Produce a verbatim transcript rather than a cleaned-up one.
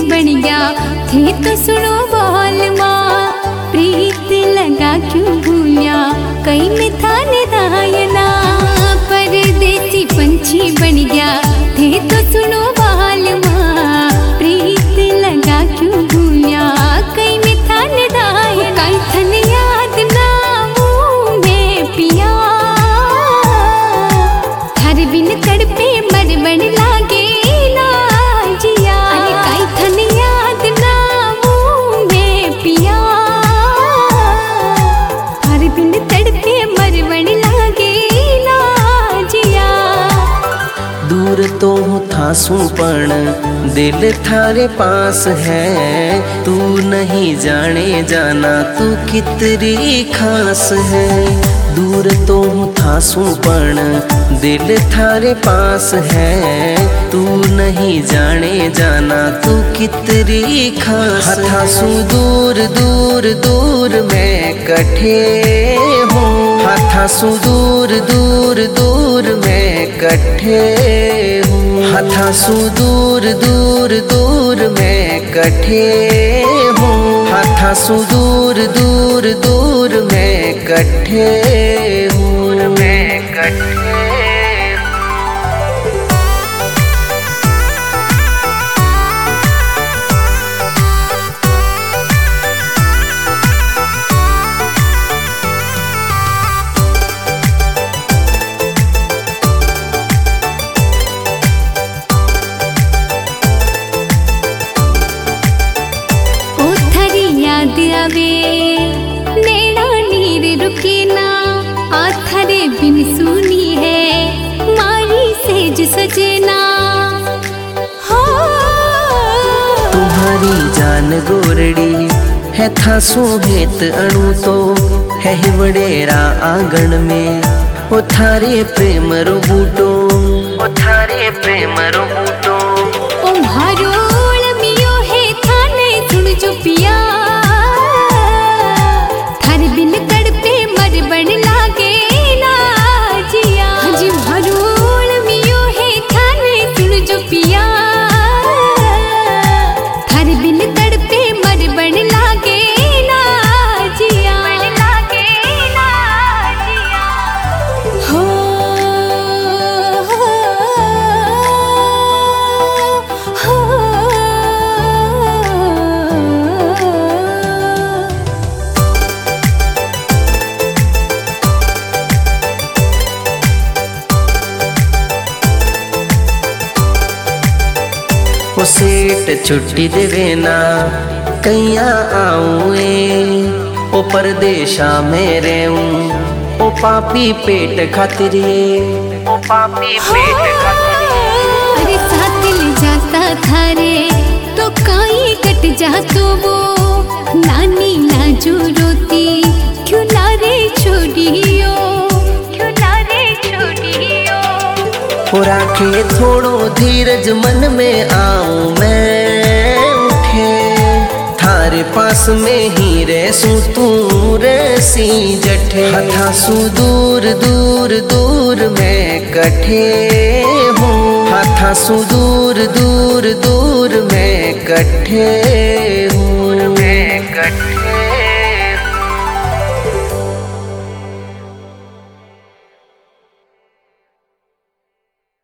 बन गया थे तो सुनो बोल माँ, प्रीत लगा क्यों भूलिया कहीं में था निदायना। परदेसी पंछी बन गया थे तो सुनो बोल माँ, प्रीत लगा क्यों भूलिया कहीं में था निदायना। कहीं थन याद ना मुँह में पिया, हर बिन तड़पे मर बन लागे ना जिया। अरे कहीं थन याद ना मुँह में पिया, हर बिन तड़पे मर बन लागे ना जिया। दूर तो था सुपण दिल थारे पास है, तू नहीं जाने जाना तू कितनी खास है। दूर तो था सुपण दिल थारे पास है, तू नहीं जाने जाना तू कितनी खास है। था सू दूर दूर दूर मैं कठे हूँ, था सू दूर दूर दूर मैं कठे हूँ। था सू दूर दूर दूर मैं कठे हूँ, था सू दूर दूर दूर मैं कठे हूँ, मैं कठे। याद आवे नैना नीर रुके ना, आथरे बिन सुनी है मारी सेज सजना। हो तुम्हारी जान गोरड़ी है था सोहेत अणु तो है वडेरा आंगन में, ओ थारे प्रेम रो बूटो, ओ थारे प्रेम रो बूटो। ओ भारोल मियो है थाने सुन जो पिया, बिन तड़पे मर बन लागे ना जिया। जी भरूल मियो है थाने सुन जो पिया, हर बिन तड़पे मर बन लागे ना जिया, बन लागे ना जिया। हो हो हो ओ सेठ छुट्टी देवे ना कैया आऊए, ओ परदेशा में रहूं ओ पापी पेट खातिरे, ओ पापी पेट खातिरे। अरे साथ ले जाता थारे तो काई कट जा तो वो, नानी ना जो रोती क्यों ना रे छोड़ियो, क्यों ना रे छोड़ियो। हो राखे थोड़ो धीरज मन में आऊं मैं उठे, थारे पास में ही रहूं तू रसी जठे। था सू दूर दूर दूर मैं कठे हूँ, था सू दूर दूर दूर मैं कठे हूँ, मैं कठे।